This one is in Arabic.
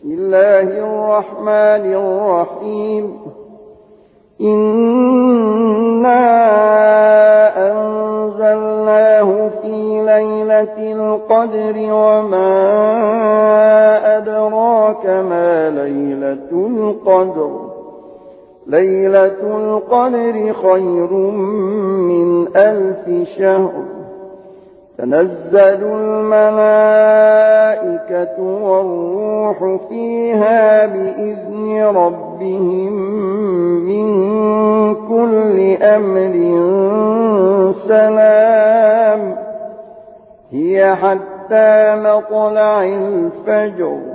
بسم الله الرحمن الرحيم إنا أنزلناه في ليلة القدر وما أدراك ما ليلة القدر ليلة القدر خير من 1000 شهر تنزل الملائكة والروح فيها بإذن ربهم من كل أمر سلام هي حتى مطلع الفجر